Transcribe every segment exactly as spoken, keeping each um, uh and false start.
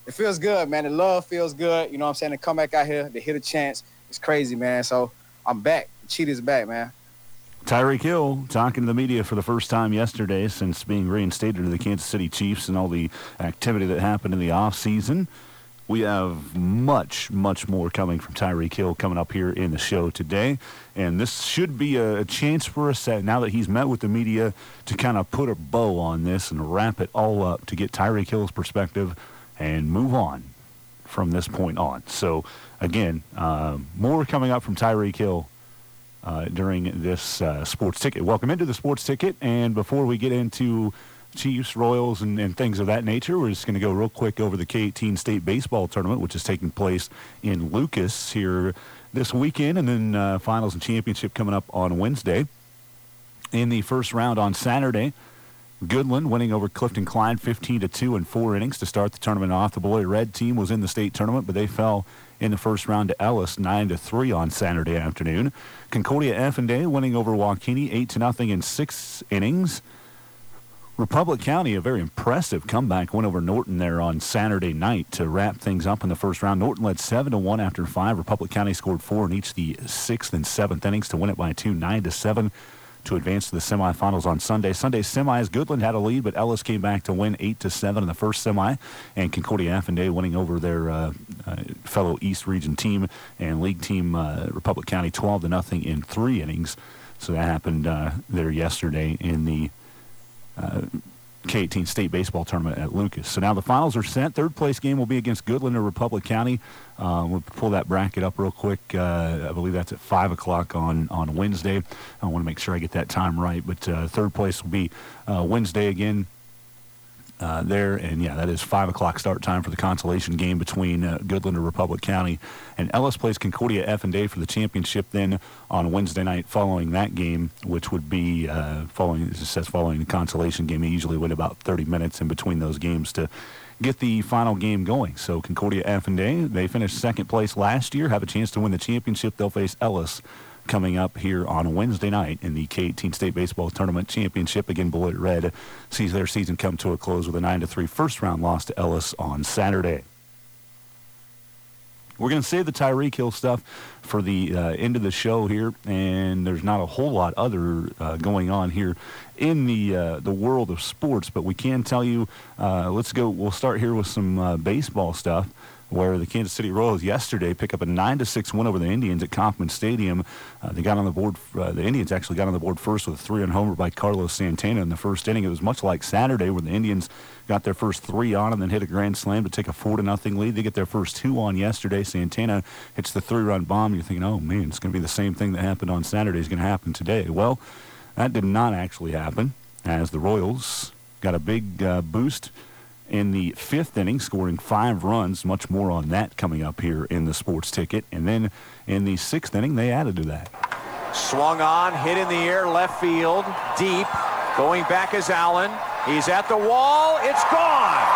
It feels good, man. The love feels good. You know what I'm saying? To come back out here, to hit a chance, it's crazy, man. So I'm back. The Cheetah's back, man. Tyreek Hill talking to the media for the first time yesterday since being reinstated to the Kansas City Chiefs and all the activity that happened in the offseason. We have much, much more coming from Tyreek Hill coming up here in the show today. And this should be a, a chance for us, uh, now that he's met with the media, to kind of put a bow on this and wrap it all up to get Tyreek Hill's perspective and move on from this point on. So, again, uh, more coming up from Tyreek Hill Uh, during this uh, Sports Ticket. Welcome into the Sports Ticket, and before we get into Chiefs, Royals, and, and things of that nature, we're just going to go real quick over the K eighteen State Baseball Tournament, which is taking place in Lucas here this weekend, and then uh, Finals and Championship coming up on Wednesday. In the first round on Saturday, Goodland winning over Clifton Klein fifteen to two in four innings to start the tournament off. The Beloit Red team was in the state tournament, but they fell in the first round to Ellis nine to three on Saturday afternoon. Concordia F&A winning over Waukene eight to nothing in six innings. Republic County, a very impressive comeback win over Norton there on Saturday night to wrap things up in the first round. Norton led seven to one after five. Republic County scored four in each the sixth and seventh innings to win it by two, nine to seven. To advance to the semifinals on Sunday. Sunday's semis, Goodland had a lead, but Ellis came back to win eight to seven in the first semi, and Concordia F&A winning over their uh, uh, fellow East Region team and league team uh, Republic County twelve to nothing in three innings. So that happened uh, there yesterday in the uh, K eighteen State Baseball Tournament at Lucas. So now the finals are set. Third place game will be against Goodland or Republic County. Uh, we'll pull that bracket up real quick. Uh, I believe that's at five o'clock on, on Wednesday. I want to make sure I get that time right. But uh, third place will be uh, Wednesday again uh, there. And, yeah, that is five o'clock start time for the consolation game between uh, Goodland or Republic County. And Ellis plays Concordia F&A for the championship then on Wednesday night following that game, which would be uh, following, as it says, following the consolation game. They usually wait about thirty minutes in between those games to get the final game going. So Concordia F&A, they finished second place last year, have a chance to win the championship. They'll face Ellis coming up here on Wednesday night in the K eighteen State Baseball Tournament Championship. Again, Beloit Red sees their season come to a close with a nine to three first-round loss to Ellis on Saturday. We're going to save the Tyreek Hill stuff for the uh, end of the show here, and there's not a whole lot other uh, going on here in the uh, the world of sports, but we can tell you, uh, let's go, we'll start here with some uh, baseball stuff, where the Kansas City Royals yesterday pick up a nine to six win over the Indians at Kauffman Stadium. Uh, they got on the board, uh, the Indians actually got on the board first with a three-run homer by Carlos Santana in the first inning. It was much like Saturday where the Indians got their first three on and then hit a grand slam to take a four to nothing lead. They get their first two on yesterday. Santana hits the three-run bomb. You're thinking, oh, man, it's going to be the same thing that happened on Saturday is going to happen today. Well, that did not actually happen, as the Royals got a big uh, boost in the fifth inning, scoring five runs. Much more on that coming up here in the Sports Ticket. And then in the sixth inning, they added to that. Swung on, hit in the air, left field, deep. Going back is Allen. He's at the wall. It's gone.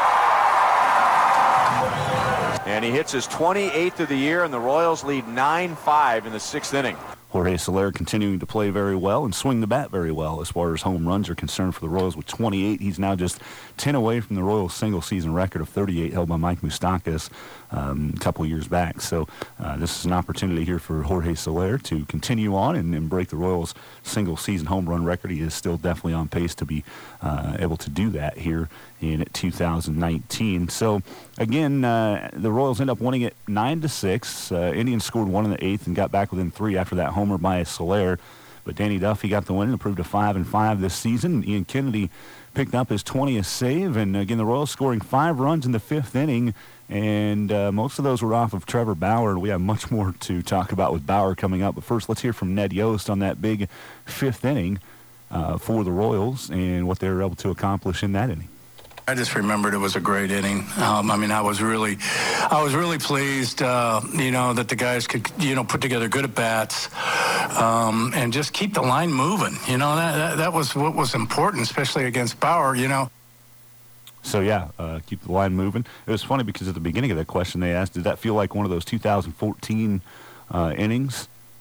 And he hits his twenty-eighth of the year, and the Royals lead nine five in the sixth inning. Jorge Soler continuing to play very well and swing the bat very well as far as home runs are concerned for the Royals with twenty-eight. He's now just ten away from the Royals' single-season record of thirty-eight held by Mike Moustakas um, a couple years back. So uh, this is an opportunity here for Jorge Soler to continue on and, and break the Royals' single-season home run record. He is still definitely on pace to be uh, able to do that here in two thousand nineteen. So again, uh, the Royals end up winning it nine to six. Uh, Indians scored one in the eighth and got back within three after that homer by Soler. But Danny Duffy got the win and improved to five and five this season. Ian Kennedy picked up his twentieth save, and again the Royals scoring five runs in the fifth inning, and uh, most of those were off of Trevor Bauer. We have much more to talk about with Bauer coming up. But first, let's hear from Ned Yost on that big fifth inning uh, for the Royals and what they were able to accomplish in that inning. I just remembered it was a great inning. Um, I mean, I was really, I was really pleased, uh, you know, that the guys could, you know, put together good at bats um, and just keep the line moving. You know, that, that that was what was important, especially against Bauer. You know. So yeah, uh, keep the line moving. It was funny because at the beginning of that question they asked, did that feel like one of those two thousand fourteen uh, innings?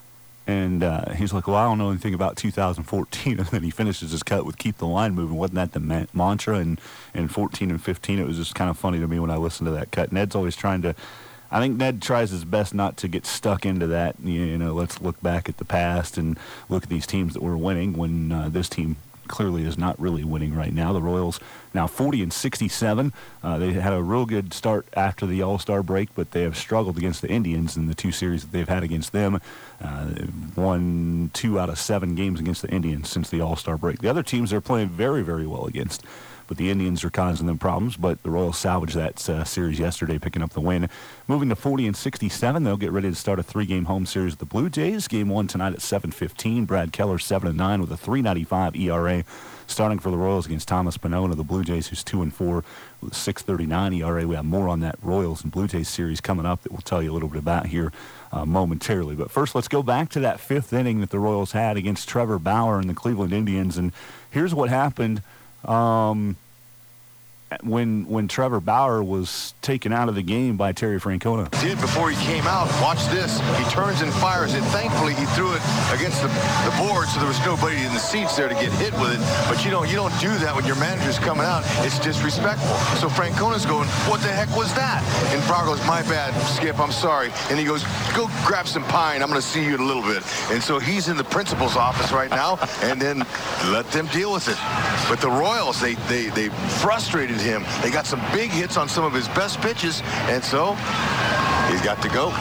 And uh, he's like, well, I don't know anything about two thousand fourteen. And then he finishes his cut with keep the line moving. Wasn't that the ma- mantra in, in fourteen and fifteen? It was just kind of funny to me when I listened to that cut. Ned's always trying to, I think Ned tries his best not to get stuck into that. You know, let's look back at the past and look at these teams that were winning when uh, this team clearly is not really winning right now. The Royals now forty and sixty-seven. Uh, they had a real good start after the All-Star break, but they have struggled against the Indians in the two series that they've had against them. Uh, they've won two out of seven games against the Indians since the All-Star break. The other teams they're playing very, very well against, but the Indians are causing them problems. But the Royals salvaged that uh, series yesterday, picking up the win. Moving to forty and sixty-seven, they'll get ready to start a three-game home series with the Blue Jays. Game one tonight at seven fifteen. Brad Keller seven and nine with a three ninety-five E R A. Starting for the Royals against Thomas Pannone of the Blue Jays, who's two and four with a six thirty-nine E R A. We have more on that Royals and Blue Jays series coming up that we'll tell you a little bit about here uh, momentarily. But first, let's go back to that fifth inning that the Royals had against Trevor Bauer and the Cleveland Indians. And here's what happened. Um... When when Trevor Bauer was taken out of the game by Terry Francona. Did before he came out. Watch this. He turns and fires it. Thankfully, he threw it against the, the board, so there was nobody in the seats there to get hit with it. But you don't you don't do that when your manager's coming out. It's disrespectful. So Francona's going, what the heck was that? And Bauer goes, my bad, Skip, I'm sorry. And he goes, go grab some pine. I'm going to see you in a little bit. And so he's in the principal's office right now, and then let them deal with it. But the Royals, they they they frustrated him. They got some big hits on some of his best pitches, and so he's got to go.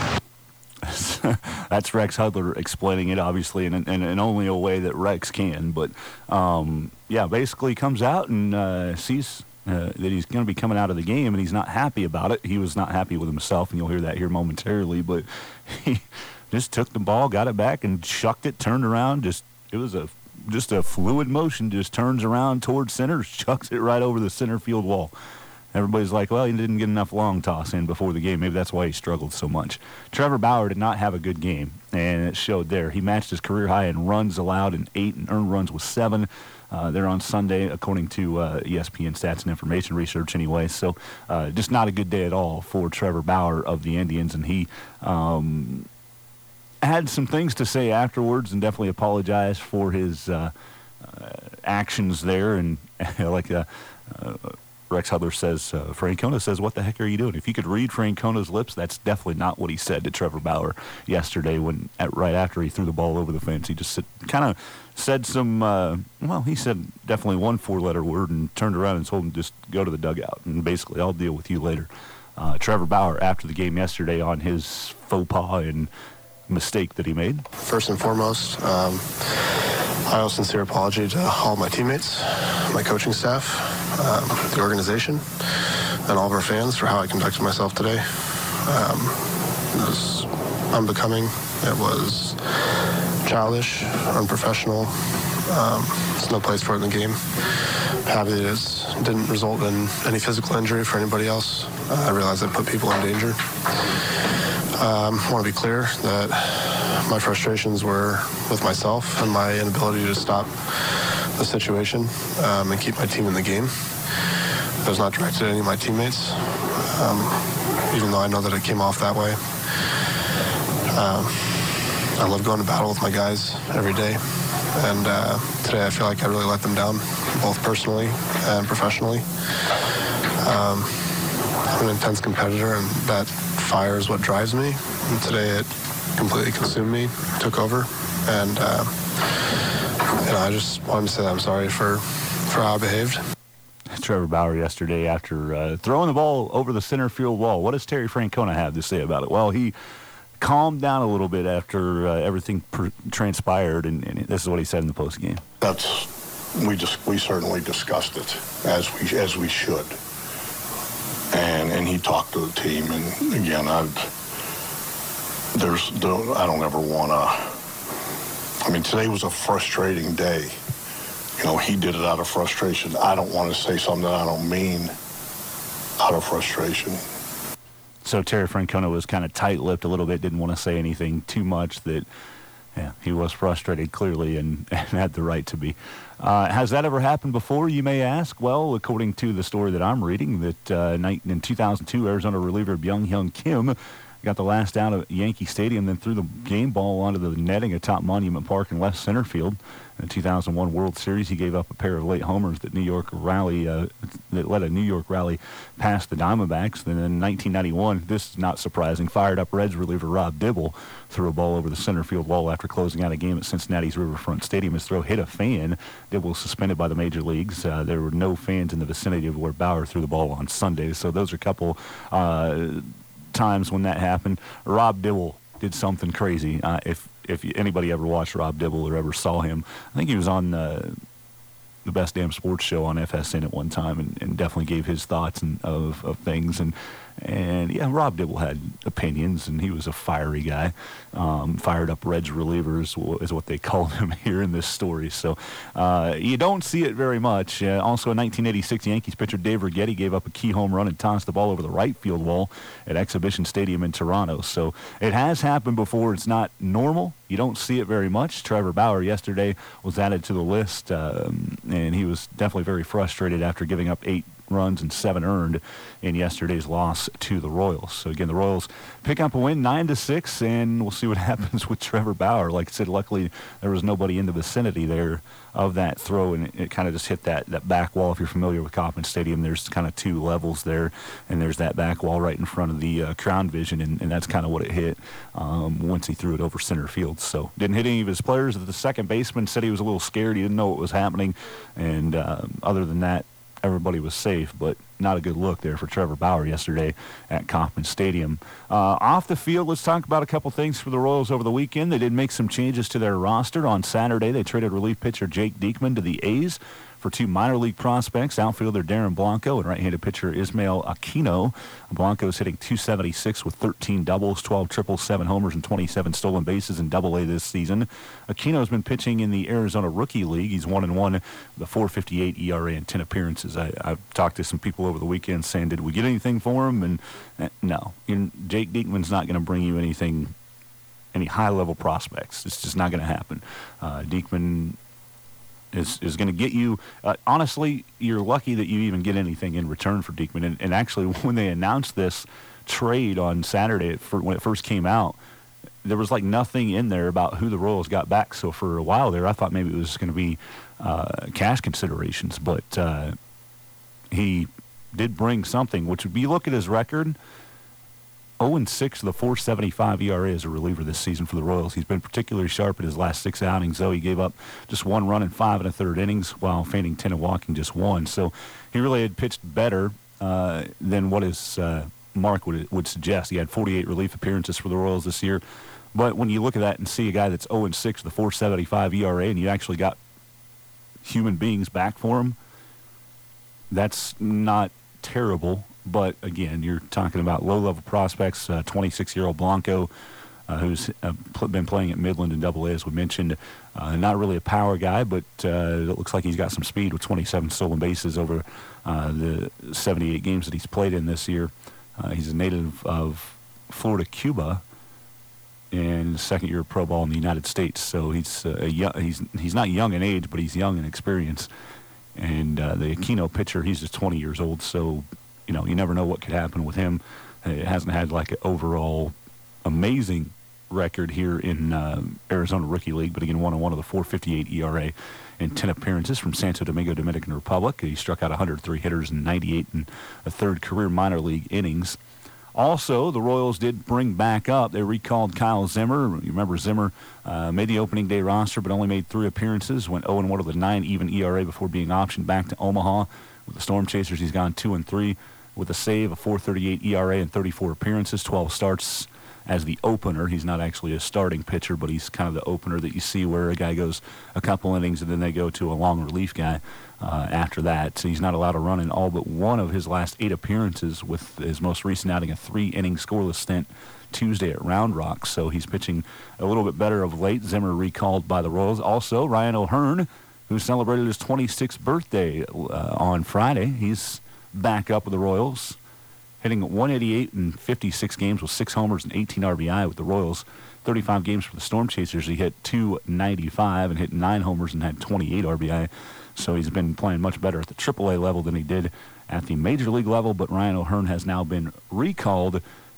That's Rex Hudler explaining it, obviously, in, in, in only a way that Rex can. But, um, yeah, basically comes out and uh, sees uh, that he's going to be coming out of the game, and he's not happy about it. He was not happy with himself, and you'll hear that here momentarily. But he just took the ball, got it back, and chucked it, turned around. Just it was a just a fluid motion, just turns around towards center, chucks it right over the center field wall. Everybody's like, well, he didn't get enough long toss in before the game. Maybe that's why he struggled so much. Trevor Bauer did not have a good game, and it showed there. He matched his career high in runs allowed in eight and earned runs with seven. Uh, they're on Sunday, according to uh, E S P N Stats and Information Research anyway. So uh, just not a good day at all for Trevor Bauer of the Indians, and he um, had some things to say afterwards and definitely apologized for his uh, uh, actions there. And like uh, uh, Rex Hudler says, uh, Francona says, what the heck are you doing? If you could read Francona's lips, that's definitely not what he said to Trevor Bauer yesterday when at, right after he threw the ball over the fence. He just kind of said some, uh, well, he said definitely one four-letter word and turned around and told him just go to the dugout and basically I'll deal with you later. Uh, Trevor Bauer, after the game yesterday on his faux pas and mistake that he made. First and foremost, um, I owe a sincere apology to all my teammates, my coaching staff, um, the organization, and all of our fans for how I conducted myself today. Um, it was unbecoming. It was childish, unprofessional. Um, there's no place for it in the game. I'm happy that it didn't result in any physical injury for anybody else. Uh, I realize I put people in danger. Um, I want to be clear that my frustrations were with myself and my inability to stop the situation um, and keep my team in the game. It was not directed at any of my teammates, um, even though I know that it came off that way. Um, I love going to battle with my guys every day, and uh, today I feel like I really let them down, both personally and professionally. Um, I'm an intense competitor, and that fire is what drives me. And today it completely consumed me, took over, and uh, you know, I just wanted to say that I'm sorry for, for how I behaved. Trevor Bauer yesterday after uh, throwing the ball over the center field wall. What does Terry Francona have to say about it? Well, he calmed down a little bit after uh, everything pr- transpired, and, and this is what he said in the postgame. That's we just we certainly discussed it as we as we should, and and he talked to the team, and again, I've there's I don't ever want to. I mean, today was a frustrating day. You know, he did it out of frustration. I don't want to say something that I don't mean out of frustration. So Terry Francona was kind of tight-lipped a little bit, didn't want to say anything too much. That, yeah, he was frustrated clearly and, and had the right to be. Uh, has that ever happened before, you may ask? Well, according to the story that I'm reading, that uh, in two thousand two, Arizona reliever Byung-Hyun Kim got the last out at Yankee Stadium, then threw the game ball onto the netting atop Monument Park in left center field. In the two thousand one World Series, he gave up a pair of late homers that New York rally uh, that led a New York rally past the Diamondbacks. Then in nineteen ninety-one, this is not surprising, fired up Reds reliever Rob Dibble threw a ball over the center field wall after closing out a game at Cincinnati's Riverfront Stadium. His throw hit a fan. Dibble was suspended by the major leagues. Uh, there were no fans in the vicinity of where Bauer threw the ball on Sunday. So those are a couple uh, times when that happened. Rob Dibble did something crazy. Uh, if if anybody ever watched Rob Dibble or ever saw him, I think he was on uh, the Best Damn Sports Show on F S N at one time, and, and definitely gave his thoughts and, of, of things. And And, yeah, Rob Dibble had opinions, and he was a fiery guy. Um, fired up Reds relievers is what they called him here in this story. So uh, you don't see it very much. Uh, also in nineteen eighty-six, Yankees pitcher Dave Righetti gave up a key home run and tossed the ball over the right field wall at Exhibition Stadium in Toronto. So it has happened before. It's not normal. You don't see it very much. Trevor Bauer yesterday was added to the list, um, and he was definitely very frustrated after giving up eight runs and seven earned in yesterday's loss to the Royals. So again, the Royals pick up a win nine to six, and we'll see what happens with Trevor Bauer. Like I said, luckily there was nobody in the vicinity there of that throw, and it, it kind of just hit that, that back wall. If you're familiar with Kauffman Stadium, there's kind of two levels there, and there's that back wall right in front of the uh, Crown Vision, and, and that's kind of what it hit um, once he threw it over center field. So didn't hit any of his players. The second baseman said he was a little scared. He didn't know what was happening, and uh, other than that, everybody was safe, but not a good look there for Trevor Bauer yesterday at Kauffman Stadium. Uh, off the field, let's talk about a couple things for the Royals over the weekend. They did make some changes to their roster. On Saturday, they traded relief pitcher Jake Diekman to the A's for two minor league prospects, outfielder Darren Blanco and right-handed pitcher Ismael Aquino. Blanco's hitting two seventy-six with thirteen doubles, twelve triples, seven homers, and twenty-seven stolen bases in Double A this season. Aquino's been pitching in the Arizona Rookie League. He's one and one with a four fifty-eight E R A and ten appearances. I, I've talked to some people over the weekend saying, did we get anything for him? And eh, no. You, Jake Diekman's not going to bring you anything, any high-level prospects. It's just not going to happen. Uh, Diekman is is going to get you, uh, honestly, you're lucky that you even get anything in return for Diekman. And, and actually, when they announced this trade on Saturday, for, when it first came out, there was like nothing in there about who the Royals got back. So for a while there, I thought maybe it was going to be uh, cash considerations. But uh, he did bring something, which would be, you look at his record, oh and six with a four seventy-five E R A as a reliever this season for the Royals. He's been particularly sharp in his last six outings, though. He gave up just one run in five and a third innings while fainting ten and walking just one. So he really had pitched better uh, than what his uh, mark would, would suggest. He had forty-eight relief appearances for the Royals this year. But when you look at that and see a guy that's oh and six with a four seventy-five E R A and you actually got human beings back for him, that's not terrible. But, again, you're talking about low-level prospects. Uh, twenty-six-year-old Blanco, uh, who's uh, pl- been playing at Midland and Double A, as we mentioned. Uh, not really a power guy, but uh, it looks like he's got some speed with twenty-seven stolen bases over uh, the seventy-eight games that he's played in this year. Uh, he's a native of Florida, Cuba, and second year of pro ball in the United States. So he's uh, a young, he's he's not young in age, but he's young in experience. And uh, the Aquino pitcher, he's just twenty years old, so you know, you never know what could happen with him. It hasn't had like an overall amazing record here in uh, Arizona Rookie League, but again, one on one of the four fifty-eight E R A and ten appearances from Santo Domingo, Dominican Republic. He struck out one hundred three hitters and ninety-eight in a third career minor league innings. Also, the Royals did bring back up, they recalled Kyle Zimmer. You remember Zimmer uh, made the opening day roster, but only made three appearances, went oh and one with a nine even E R A before being optioned back to Omaha. With the Storm Chasers, he's gone two and three. With a save, a four thirty-eight E R A and thirty-four appearances, twelve starts as the opener. He's not actually a starting pitcher, but he's kind of the opener that you see where a guy goes a couple innings and then they go to a long relief guy uh, after that. So he's not allowed to run in all but one of his last eight appearances, with his most recent outing a three-inning scoreless stint Tuesday at Round Rock. So he's pitching a little bit better of late. Zimmer recalled by the Royals. Also, Ryan O'Hearn, who celebrated his twenty-sixth birthday uh, on Friday. He's back up with the Royals, hitting one eighty-eight in fifty-six games with six homers and eighteen R B I with the Royals. thirty-five games for the Storm Chasers. He hit two ninety-five and hit nine homers and had twenty-eight R B I. So he's been playing much better at the triple A level than he did at the Major League level. But Ryan O'Hearn has now been recalled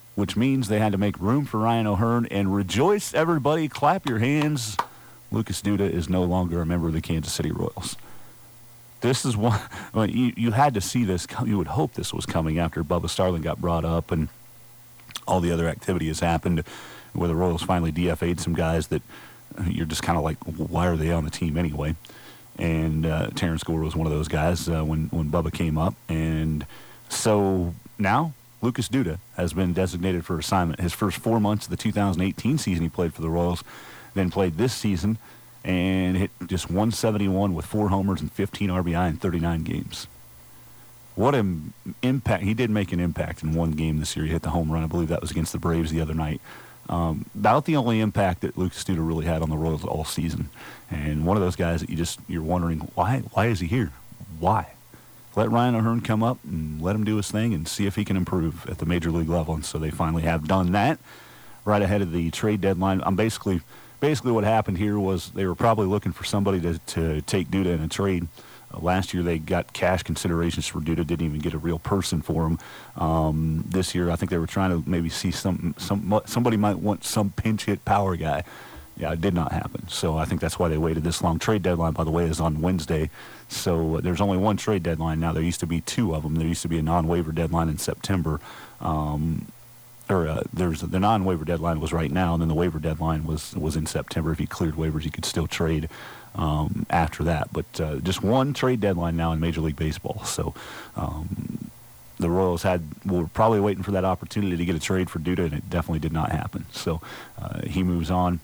which means they had to make room for Ryan O'Hearn. And rejoice, everybody, clap your hands. Lucas Duda is no longer a member of the Kansas City Royals. This is one, I mean, you, you had to see this, you would hope this was coming after Bubba Starling got brought up and all the other activity has happened where the Royals finally D F A'd some guys that you're just kind of like, why are they on the team anyway? And uh, Terrence Gore was one of those guys uh, when, when Bubba came up. And so now Lucas Duda has been designated for assignment. His first four months of the two thousand eighteen season he played for the Royals, then played this season and hit just one seventy-one with four homers and fifteen R B I in thirty-nine games. What an impact. He did make an impact in one game this year. He hit the home run. I believe that was against the Braves the other night. Um, about the only impact that Lucas Duda really had on the Royals all season. And one of those guys that you just, you're wondering, why, why is he here? Why? Let Ryan O'Hearn come up and let him do his thing and see if he can improve at the major league level. And so they finally have done that right ahead of the trade deadline. I'm basically, basically what happened here was they were probably looking for somebody to, to take Duda in a trade. Uh, last year they got cash considerations for Duda, didn't even get a real person for him. Um, this year I think they were trying to maybe see some, some somebody might want some pinch hit power guy. Yeah, it did not happen. So I think that's why they waited this long. Trade deadline, by the way, is on Wednesday. So uh, there's only one trade deadline now. There used to be two of them. There used to be a non-waiver deadline in September. Um, or uh, there's the non-waiver deadline was right now, and then the waiver deadline was was in September. If you cleared waivers, you could still trade um, after that. But uh, just one trade deadline now in Major League Baseball. So um, the Royals had were probably waiting for that opportunity to get a trade for Duda, and it definitely did not happen. So uh, he moves on.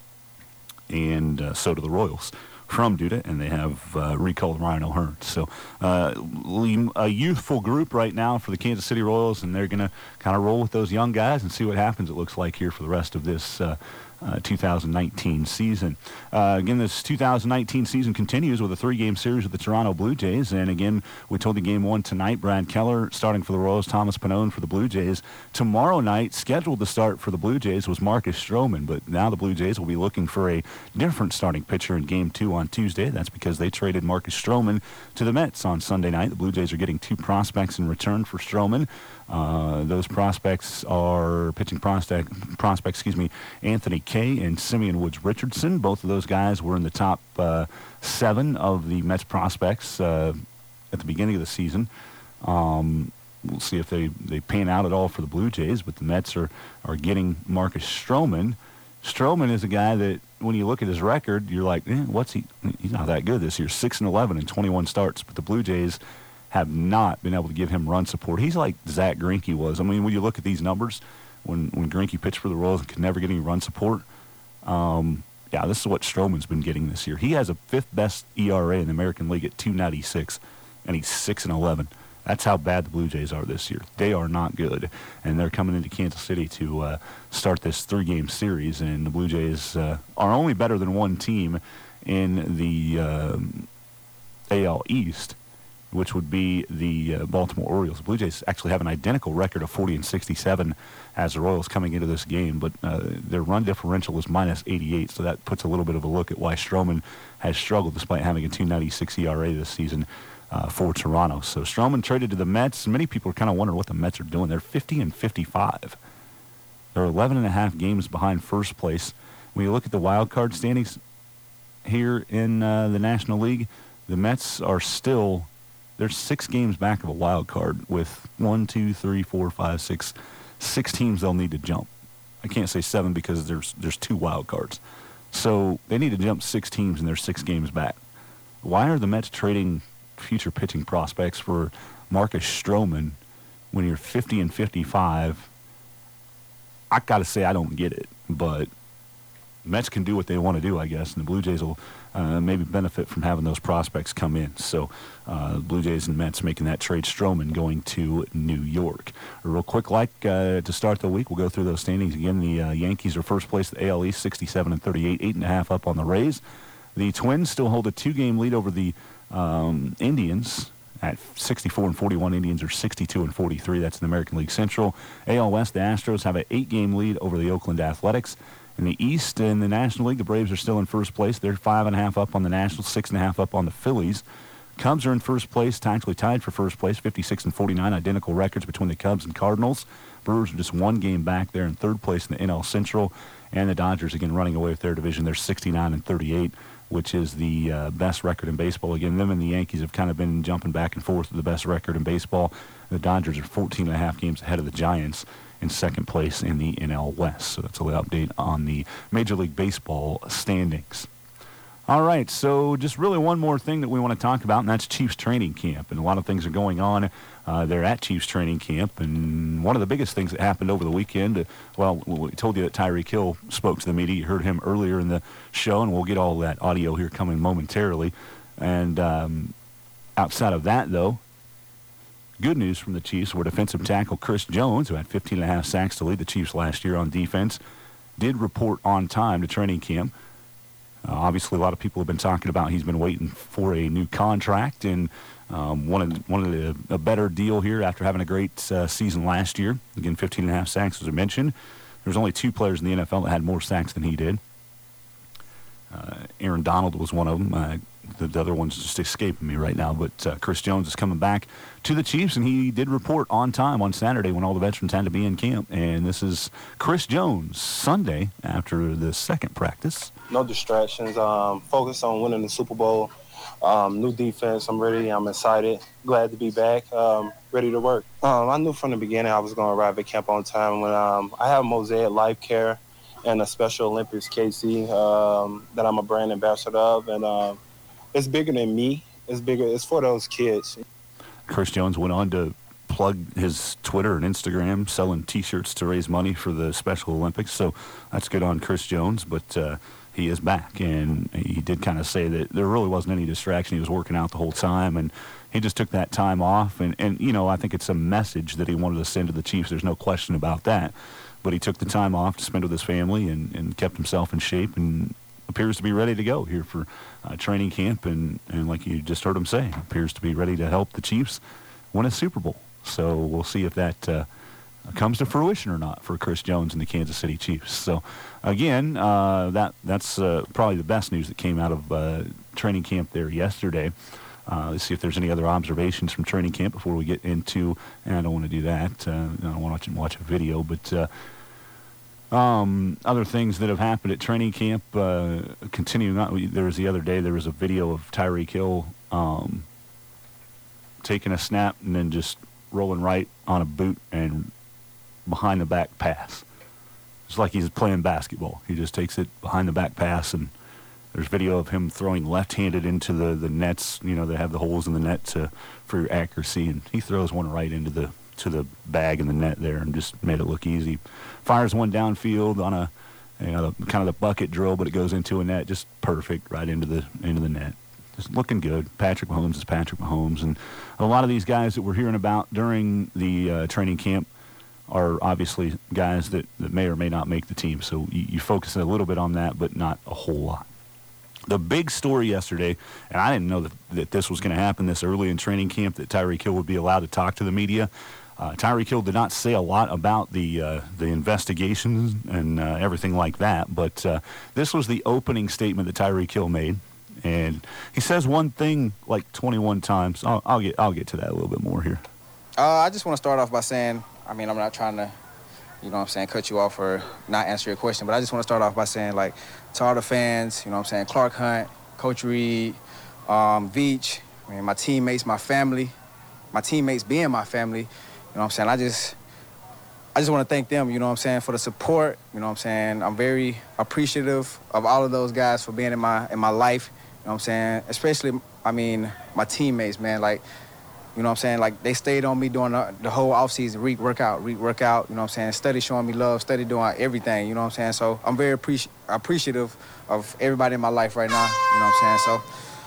And uh, so do the Royals from Duda, and they have uh, recalled Ryan O'Hearn. So uh, a youthful group right now for the Kansas City Royals, and they're going to kind of roll with those young guys and see what happens, it looks like, here for the rest of this uh, uh, two thousand nineteen season. Uh, again, this two thousand nineteen season continues with a three-game series with the Toronto Blue Jays. And again, we told you game one tonight, Brad Keller starting for the Royals, Thomas Pannone for the Blue Jays. Tomorrow night, scheduled to start for the Blue Jays was Marcus Stroman, but now the Blue Jays will be looking for a different starting pitcher in game two on Tuesday. That's because they traded Marcus Stroman to the Mets on Sunday night. The Blue Jays are getting two prospects in return for Stroman. Uh, those prospects are pitching prospect, prospects, excuse me, Anthony Kay and Simeon Woods Richardson. Both of those guys were in the top uh, seven of the Mets prospects uh, at the beginning of the season. Um, we'll see if they, they pan out at all for the Blue Jays, but the Mets are, are getting Marcus Stroman. Stroman is a guy that, when you look at his record, you're like, eh, what's he? He's not that good this year. six and eleven in twenty-one starts, but the Blue Jays have not been able to give him run support. He's like Zach Greinke was. I mean, when you look at these numbers, when when Greinke pitched for the Royals and could never get any run support, um, yeah, this is what Stroman's been getting this year. He has a fifth best E R A in the American League at two ninety-six, and he's six and eleven. That's how bad the Blue Jays are this year. They are not good, and they're coming into Kansas City to uh, start this three-game series, and the Blue Jays uh, are only better than one team in the um, A L East, which would be the uh, Baltimore Orioles. The Blue Jays actually have an identical record of forty and sixty-seven as the Royals coming into this game, but uh, their run differential is minus eighty-eight, so that puts a little bit of a look at why Stroman has struggled despite having a two ninety-six E R A this season uh, for Toronto. So Stroman traded to the Mets. Many people are kind of wondering what the Mets are doing. They're fifty and fifty-five. They're eleven and a half games behind first place. When you look at the wild card standings here in uh, the National League, the Mets are still, they're six games back of a wild card with one, two, three, four, five, six, six teams they'll need to jump. I can't say seven because there's there's two wild cards. So they need to jump six teams and they're six games back. Why are the Mets trading future pitching prospects for Marcus Stroman when you're fifty and fifty-five? I got to say I don't get it, but Mets can do what they want to do, I guess, and the Blue Jays will uh, maybe benefit from having those prospects come in. So uh, Blue Jays and Mets making that trade. Stroman going to New York. Real quick, like uh, to start the week, we'll go through those standings again. The uh, Yankees are first place at the A L East, sixty-seven and thirty-eight, eight and a half up on the Rays. The Twins still hold a two-game lead over the um, Indians at sixty-four and forty-one. Indians are sixty-two and forty-three. That's in the American League Central. A L West, the Astros have an eight-game lead over the Oakland Athletics. In the East, in the National League, the Braves are still in first place. They're five and a half up on the Nationals, six and a half up on the Phillies. Cubs are in first place, actually tied for first place, fifty-six and forty-nine, identical records between the Cubs and Cardinals. Brewers are just one game back there in third place in the N L Central, and the Dodgers, again, running away with their division. They're sixty-nine and thirty-eight, which is the uh, best record in baseball. Again, them and the Yankees have kind of been jumping back and forth with the best record in baseball. The Dodgers are fourteen and a half games ahead of the Giants in second place in the N L West. So that's a little update on the Major League Baseball standings. All right, so just really one more thing that we want to talk about, and that's Chiefs training camp. And a lot of things are going on uh, there at Chiefs training camp. And one of the biggest things that happened over the weekend, uh, well, we told you that Tyreek Hill spoke to the media. You heard him earlier in the show, and we'll get all that audio here coming momentarily. And um, outside of that, though, good news from the Chiefs, where defensive tackle Chris Jones, who had fifteen and a half sacks to lead the Chiefs last year on defense, did report on time to training camp. Uh, obviously, a lot of people have been talking about he's been waiting for a new contract and um, wanted, wanted a, a better deal here after having a great uh, season last year. Again, fifteen and a half sacks, as I mentioned. There's only two players in the N F L that had more sacks than he did. Uh, Aaron Donald was one of them. Uh, the, the other one's just escaping me right now. But uh, Chris Jones is coming back to the Chiefs, and he did report on time on Saturday when all the veterans had to be in camp. And this is Chris Jones Sunday after the second practice. No distractions. Um, focus on winning the Super Bowl. Um, new defense. I'm ready. I'm excited. Glad to be back. Um, ready to work. Um, I knew from the beginning I was going to arrive at camp on time. When um, I have Mosaic Life Care and a Special Olympics K C um, that I'm a brand ambassador of, and uh, it's bigger than me. It's bigger. It's for those kids. Chris Jones went on to plug his Twitter and Instagram, selling T-shirts to raise money for the Special Olympics. So that's good on Chris Jones, but uh, he is back, and he did kind of say that there really wasn't any distraction. He was working out the whole time, and he just took that time off. And, and you know, I think it's a message that he wanted to send to the Chiefs. There's no question about that. But he took the time off to spend with his family and, and kept himself in shape and appears to be ready to go here for uh, training camp. And, and like you just heard him say, appears to be ready to help the Chiefs win a Super Bowl. So we'll see if that uh, comes to fruition or not for Chris Jones and the Kansas City Chiefs. So, again, uh, that that's uh, probably the best news that came out of uh, training camp there yesterday. Uh, let's see if there's any other observations from training camp before we get into, and I don't want to do that. Uh, I don't want to watch a video, but uh, um, other things that have happened at training camp, uh, continuing on. There was the other day, there was a video of Tyreek Hill um, taking a snap and then just rolling right on a boot and behind the back pass. It's like he's playing basketball. He just takes it behind the back pass, and there's video of him throwing left-handed into the, the nets. You know, they have the holes in the net to, for your accuracy, and he throws one right into the to the bag in the net there and just made it look easy. Fires one downfield on a, you know, kind of the bucket drill, but it goes into a net, just perfect, right into the into the net. Just looking good. Patrick Mahomes is Patrick Mahomes, and a lot of these guys that we're hearing about during the uh, training camp are obviously guys that, that may or may not make the team. So you, you focus a little bit on that, but not a whole lot. The big story yesterday, and I didn't know that, that this was going to happen this early in training camp, that Tyreek Hill would be allowed to talk to the media. Uh, Tyreek Hill did not say a lot about the uh, the investigations and uh, everything like that, but uh, this was the opening statement that Tyreek Hill made, and he says one thing like twenty-one times. I'll, I'll get I'll get to that a little bit more here. Uh, I just want to start off by saying, I mean, I'm not trying to, you know what I'm saying, cut you off or not answer your question, but I just want to start off by saying, like, to all the fans, you know what I'm saying, Clark Hunt, Coach Reed, um, Veach, I mean, my teammates, my family, my teammates being my family, you know what I'm saying, I just, I just want to thank them, you know what I'm saying, for the support, you know what I'm saying. I'm very appreciative of all of those guys for being in my in my life, you know what I'm saying, especially, I mean, my teammates, man, like, you know what I'm saying? Like, they stayed on me during the, the whole offseason, re workout, re workout, you know what I'm saying? Study showing me love, study doing everything, you know what I'm saying? So I'm very appreci- appreciative of everybody in my life right now, you know what I'm saying? So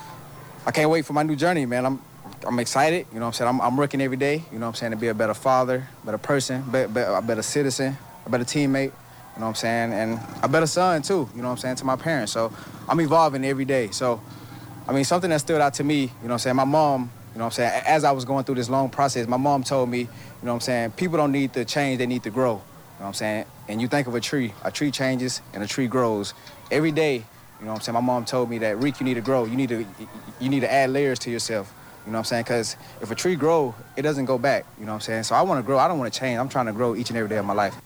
I can't wait for my new journey, man. I'm I'm excited, you know what I'm saying? I'm, I'm working every day, you know what I'm saying, to be a better father, better person, be, be, a better citizen, a better teammate, you know what I'm saying? And a better son, too, you know what I'm saying, to my parents. So I'm evolving every day. So, I mean, something that stood out to me, you know what I'm saying, my mom, you know what I'm saying, as I was going through this long process, my mom told me, you know what I'm saying, people don't need to change, they need to grow. You know what I'm saying? And you think of a tree, a tree changes and a tree grows. Every day, you know what I'm saying, my mom told me that, Reek, you need to grow. You need to you need to add layers to yourself. You know what I'm saying? Because if a tree grow, it doesn't go back. You know what I'm saying? So I want to grow. I don't want to change. I'm trying to grow each and every day of my life.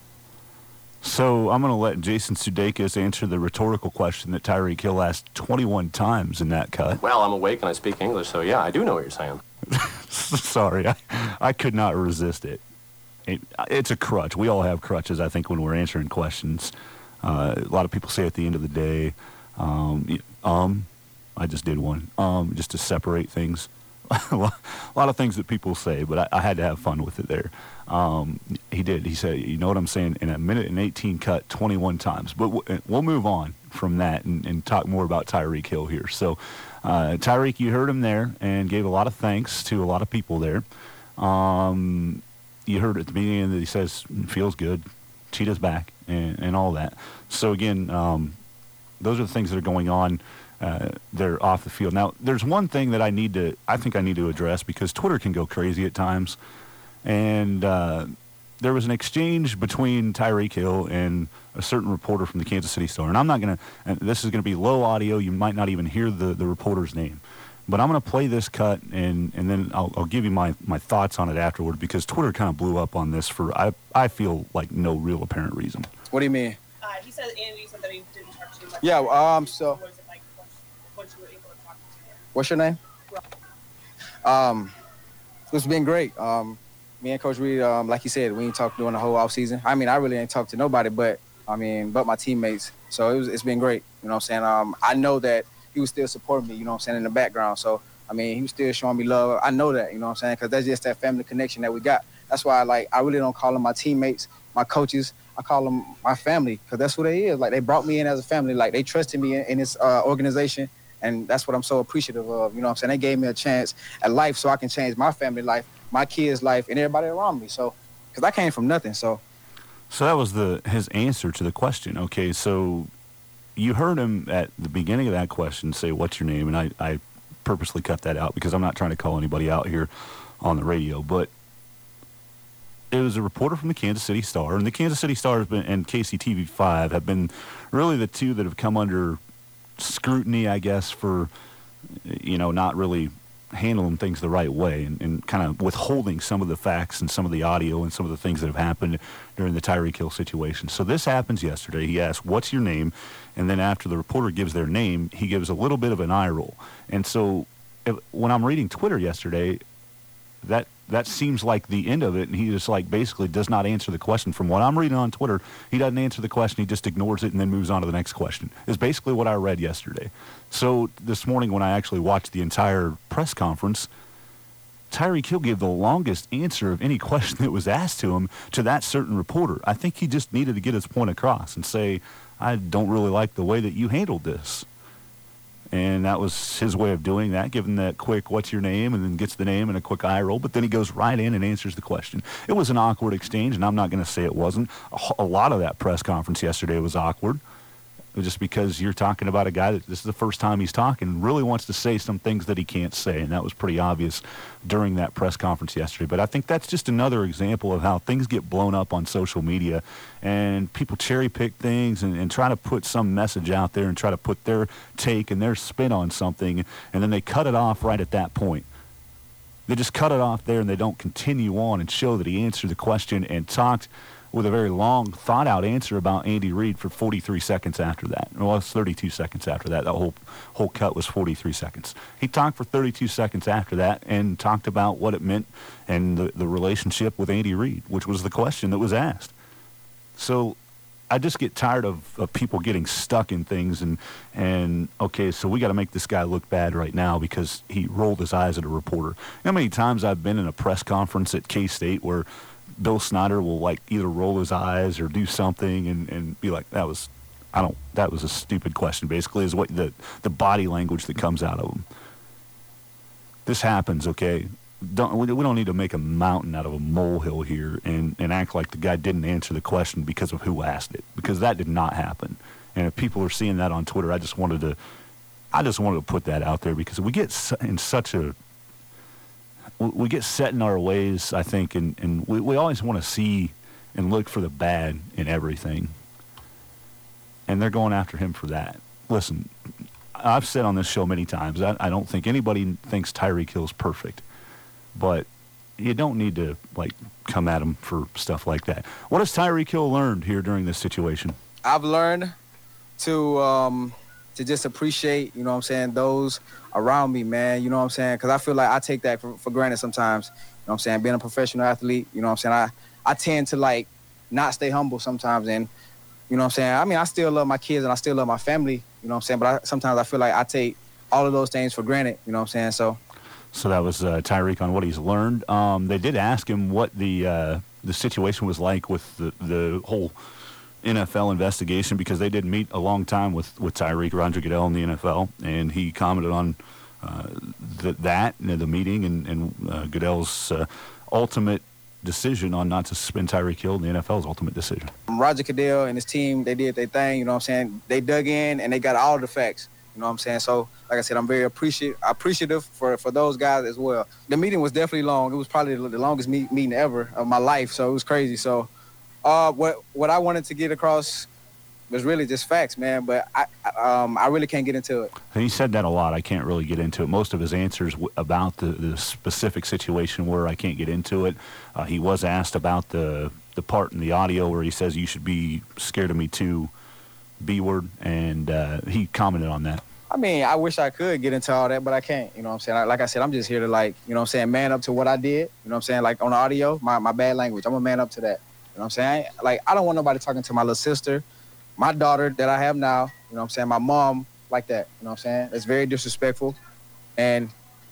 So I'm going to let Jason Sudeikis answer the rhetorical question that Tyreek Hill asked twenty-one times in that cut. Well, I'm awake and I speak English, so yeah, I do know what you're saying. Sorry, I, I could not resist it. it. It's a crutch. We all have crutches, I think, when we're answering questions. Uh, a lot of people say at the end of the day, um, um, I just did one, um, just to separate things. A lot of things that people say, but I, I had to have fun with it there. Um, he did. He said, you know what I'm saying, in a minute and eighteen cut twenty-one times. But w- we'll move on from that and, and talk more about Tyreek Hill here. So, uh, Tyreek, you heard him there and gave a lot of thanks to a lot of people there. Um, you heard at the beginning that he says, feels good, Cheetah's back, and, and all that. So, again, um, those are the things that are going on. Uh, they're off the field. Now, there's one thing that I need to, I think I need to address, because Twitter can go crazy at times. And uh, there was an exchange between Tyreek Hill and a certain reporter from the Kansas City Star. And I'm not going to, and this is going to be low audio. You might not even hear the, the reporter's name. But I'm going to play this cut, and, and then I'll, I'll give you my, my thoughts on it afterward, because Twitter kind of blew up on this for, I, I feel like, no real apparent reason. What do you mean? Uh, he said, Andy said that he didn't talk to you much. Yeah, um, so. What was it like once, once you were able to talk to him? What's your name? Um, it's been great. Um, me and Coach Reed, um, like you said, we ain't talked during the whole off season. I mean, I really ain't talked to nobody, but I mean, but my teammates. So it was, it's been great. You know what I'm saying? Um, I know that he was still supporting me. You know what I'm saying, in the background. So I mean, he was still showing me love. I know that. You know what I'm saying? Because that's just that family connection that we got. That's why, like, I really don't call them my teammates, my coaches. I call them my family, because that's who they is. Like, they brought me in as a family. Like, they trusted me in, in this uh, organization. And that's what I'm so appreciative of. You know what I'm saying? They gave me a chance at life so I can change my family life, my kids' life, and everybody around me. So, because I came from nothing, so. So that was the his answer to the question. Okay, so you heard him at the beginning of that question say, what's your name? And I, I purposely cut that out because I'm not trying to call anybody out here on the radio. But it was a reporter from the Kansas City Star. And the Kansas City Star has been, and K C T V five have been really the two that have come under scrutiny, I guess, for, you know, not really handling things the right way and, and kind of withholding some of the facts and some of the audio and some of the things that have happened during the Tyreek Hill situation. So this happens yesterday. He asks, what's your name? And then after the reporter gives their name, he gives a little bit of an eye roll. And so if, when I'm reading Twitter yesterday, that that seems like the end of it, and he just like basically does not answer the question. From what I'm reading on Twitter, he doesn't answer the question, he just ignores it and then moves on to the next question, is basically what I read yesterday. So this morning when I actually watched the entire press conference, Tyreek Hill gave the longest answer of any question that was asked to him to that certain reporter. I think he just needed to get his point across and say, I don't really like the way that you handled this. And that was his way of doing that, giving that quick, what's your name, and then gets the name and a quick eye roll. But then he goes right in and answers the question. It was an awkward exchange, and I'm not going to say it wasn't. A lot of that press conference yesterday was awkward, just because you're talking about a guy that this is the first time he's talking, really wants to say some things that he can't say, and that was pretty obvious during that press conference yesterday. But I think that's just another example of how things get blown up on social media, and people cherry pick things and, and try to put some message out there and try to put their take and their spin on something, and then they cut it off right at that point. They just cut it off there, and they don't continue on and show that he answered the question and talked with a very long, thought-out answer about Andy Reid for forty-three seconds after that. Well, it's thirty-two seconds after that. That whole whole cut was forty-three seconds. He talked for thirty-two seconds after that and talked about what it meant and the, the relationship with Andy Reid, which was the question that was asked. So I just get tired of, of people getting stuck in things and, and okay, so we got to make this guy look bad right now because he rolled his eyes at a reporter. How many times I've been in a press conference at K-State where Bill Snyder will like either roll his eyes or do something and, and be like, that was, I don't, that was a stupid question, basically, is what the, the body language that comes out of him. This happens, okay? Don't, we don't need to make a mountain out of a molehill here and, and act like the guy didn't answer the question because of who asked it, because that did not happen. And if people are seeing that on Twitter, I just wanted to, I just wanted to put that out there because we get in such a, we get set in our ways, I think, and, and we, we always want to see and look for the bad in everything. And they're going after him for that. Listen, I've said on this show many times, I, I don't think anybody thinks Tyreek Hill's perfect, but you don't need to, like, come at him for stuff like that. What has Tyreek Hill learned here during this situation? I've learned to um, to just appreciate, you know what I'm saying, those around me, man, you know what I'm saying, because I feel like I take that for, for granted sometimes, you know what I'm saying, being a professional athlete, you know what I'm saying, I, I tend to, like, not stay humble sometimes, and, you know what I'm saying, I mean, I still love my kids and I still love my family, you know what I'm saying, but I, sometimes I feel like I take all of those things for granted, you know what I'm saying, so. So that was uh, Tyreek on what he's learned. Um, they did ask him what the uh, the situation was like with the, the whole N F L investigation, because they did meet a long time with, with Tyreek, Roger Goodell in the N F L, and he commented on uh, the, that, you know, the meeting, and, and uh, Goodell's uh, ultimate decision on not to suspend Tyreek Hill, and the N F L's ultimate decision. Roger Goodell and his team, they did their thing, you know what I'm saying? They dug in and they got all the facts, you know what I'm saying? So, like I said, I'm very appreciative appreciative for, for those guys as well. The meeting was definitely long. It was probably the longest meet, meeting ever of my life, so it was crazy. So, uh, what what I wanted to get across was really just facts, man, but I um, I really can't get into it. And he said that a lot. I can't really get into it. Most of his answers w- about the, the specific situation where I can't get into it. Uh, he was asked about the the part in the audio where he says, "You should be scared of me too," B word, and uh, he commented on that. I mean, I wish I could get into all that, but I can't, you know what I'm saying? Like I said, I'm just here to, like, you know what I'm saying, man up to what I did, you know what I'm saying? Like, on the audio, my, my bad language, I'm a man up to that, you know what I'm saying? I ain't, like, I don't want nobody talking to my little sister, my daughter that I have now, you know what I'm saying, my mom, like that, you know what I'm saying? It's very disrespectful, and,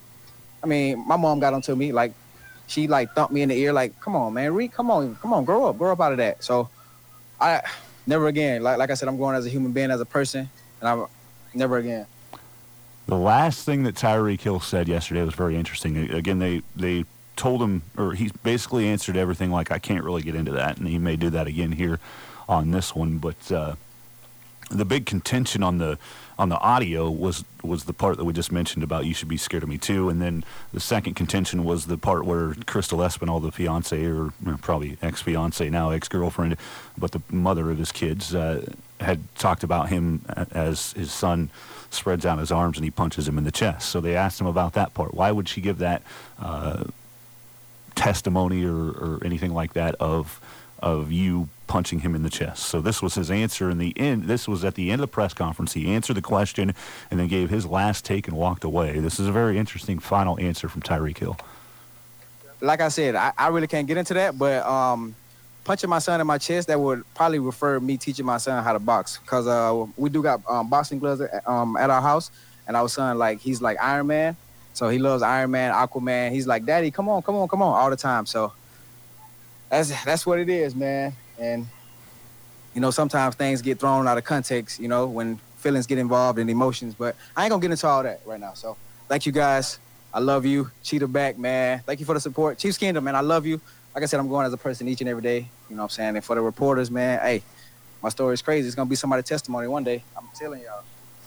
I mean, my mom got onto me, like, she, like, thumped me in the ear, like, come on, man, Reed, come on, come on, grow up, grow up out of that. So, I, never again, like, like I said, I'm growing as a human being, as a person, and I'm, never again. The last thing that Tyreek Hill said yesterday was very interesting. Again, they, they told him, or he basically answered everything like, I can't really get into that, and he may do that again here on this one. But uh, the big contention on the on the audio was was the part that we just mentioned about you should be scared of me too, and then the second contention was the part where Crystal Espinal, the fiance, or you know, probably ex-fiance now, ex-girlfriend, but the mother of his kids, uh, had talked about him as his son spreads out his arms and he punches him in the chest. So they asked him about that part. Why would she give that uh, testimony or, or anything like that of of you punching him in the chest? So this was his answer in the end. This was at the end of the press conference. He answered the question and then gave his last take and walked away. This is a very interesting final answer from Tyreek Hill. Like I said, I, I really can't get into that, but um, punching my son in my chest, that would probably refer me teaching my son how to box, because uh, we do got um, boxing gloves at, um, at our house, and our son, like, he's like Iron Man, so he loves Iron Man, Aquaman. He's like, Daddy, come on, come on, come on, all the time. So that's that's what it is, man. And, you know, sometimes things get thrown out of context, you know, when feelings get involved and emotions, but I ain't gonna get into all that right now. So thank you guys. I love you. Cheetah back, man. Thank you for the support. Chiefs Kingdom, man, I love you. Like I said, I'm going as a person each and every day. You know what I'm saying? And for the reporters, man, hey, my story is crazy. It's going to be somebody's testimony one day. I'm telling y'all.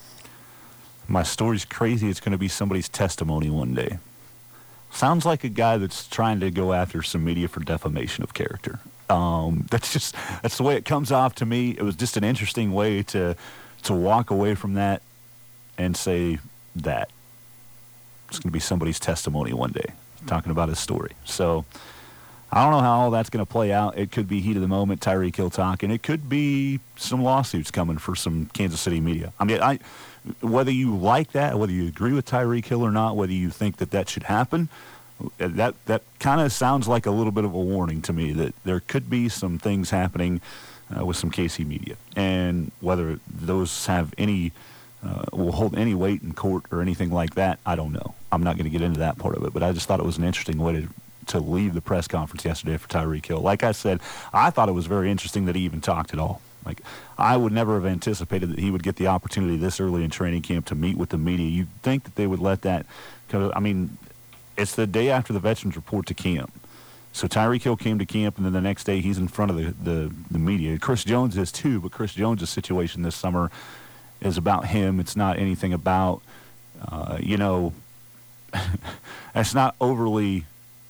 My story's crazy. It's going to be somebody's testimony one day. Sounds like a guy that's trying to go after some media for defamation of character. Um, that's just, that's the way it comes off to me. It was just an interesting way to, to walk away from that and say that. It's going to be somebody's testimony one day, talking about his story. So I don't know how all that's going to play out. It could be heat of the moment, Tyreek Hill talking. It could be some lawsuits coming for some Kansas City media. I mean, I, whether you like that, whether you agree with Tyreek Hill or not, whether you think that that should happen, that that kind of sounds like a little bit of a warning to me that there could be some things happening uh, with some K C media. And whether those have any, uh, will hold any weight in court or anything like that, I don't know. I'm not going to get into that part of it, but I just thought it was an interesting way to to leave the press conference yesterday for Tyreek Hill. Like I said, I thought it was very interesting that he even talked at all. Like, I would never have anticipated that he would get the opportunity this early in training camp to meet with the media. You'd think that they would let that, cause, I mean, it's the day after the veterans report to camp. So Tyreek Hill came to camp, and then the next day he's in front of the, the, the media. Chris Jones is too, but Chris Jones' situation this summer is about him. It's not anything about, uh, you know, it's not overly,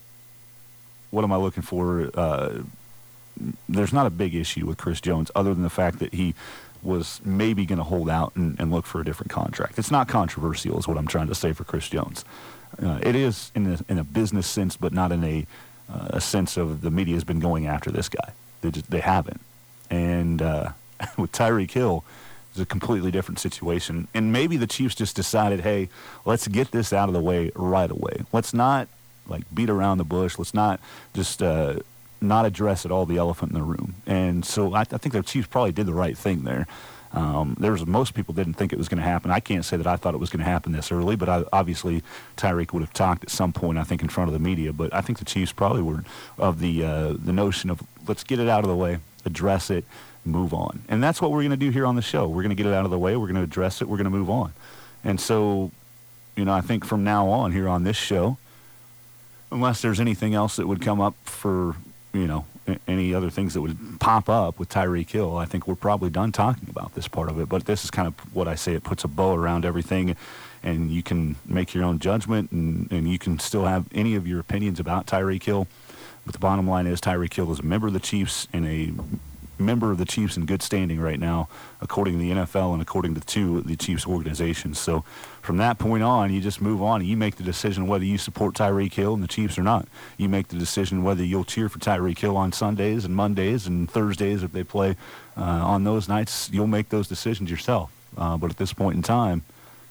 what am I looking for? Uh, there's not a big issue with Chris Jones other than the fact that he was maybe going to hold out and, and look for a different contract. It's not controversial is what I'm trying to say for Chris Jones. Uh, it is in a, in a business sense, but not in a, uh, a sense of the media has been going after this guy. They just, they haven't. And uh, with Tyreek Hill, it's a completely different situation. And maybe the Chiefs just decided, hey, let's get this out of the way right away. Let's not, like, beat around the bush. Let's not just uh, not address at all the elephant in the room. And so I, I think the Chiefs probably did the right thing there. Um, there was most people didn't think it was going to happen. I can't say that I thought it was going to happen this early, but I, obviously Tyreek would have talked at some point, I think, in front of the media. But I think the Chiefs probably were of the uh, the notion of let's get it out of the way, address it, move on. And that's what we're going to do here on the show. We're going to get it out of the way. We're going to address it. We're going to move on. And so, you know, I think from now on here on this show, unless there's anything else that would come up for, you know, any other things that would pop up with Tyreek Hill, I think we're probably done talking about this part of it. But this is kind of what I say. It puts a bow around everything, and you can make your own judgment, and, and you can still have any of your opinions about Tyreek Hill. But the bottom line is Tyreek Hill is a member of the Chiefs and a member of the Chiefs in good standing right now, according to the N F L and according to two, the Chiefs organization. So from that point on, you just move on. And you make the decision whether you support Tyreek Hill and the Chiefs or not. You make the decision whether you'll cheer for Tyreek Hill on Sundays and Mondays and Thursdays if they play uh, on those nights. You'll make those decisions yourself. Uh, but at this point in time,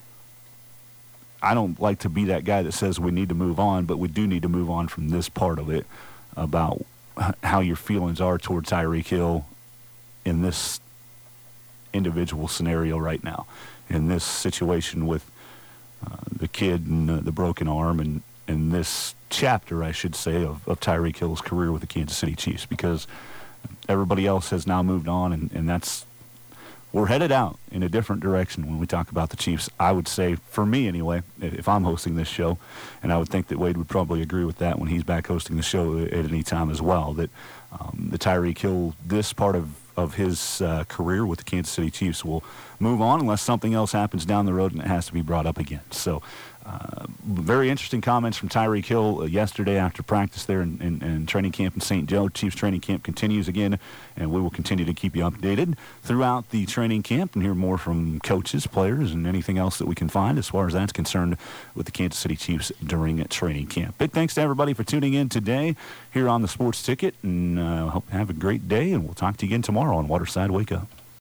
I don't like to be that guy that says we need to move on, but we do need to move on from this part of it about how your feelings are toward Tyreek Hill in this individual scenario right now, in this situation with uh, the kid and uh, the broken arm, and, and this chapter, I should say, of, of Tyreek Hill's career with the Kansas City Chiefs, because everybody else has now moved on, and, and that's, we're headed out in a different direction when we talk about the Chiefs. I would say, for me anyway, if I'm hosting this show, and I would think that Wade would probably agree with that when he's back hosting the show at any time as well, that um, the Tyreek Hill, this part of of his uh, career with the Kansas City Chiefs will move on unless something else happens down the road and it has to be brought up again. So uh, very interesting comments from Tyreek Hill uh, yesterday after practice there in, in, in training camp in Saint Joe. Chiefs training camp continues again, and we will continue to keep you updated throughout the training camp and hear more from coaches, players, and anything else that we can find as far as that's concerned with the Kansas City Chiefs during training camp. Big thanks to everybody for tuning in today here on the Sports Ticket, and uh, hope you have a great day, and we'll talk to you again tomorrow on Waterside Wake Up.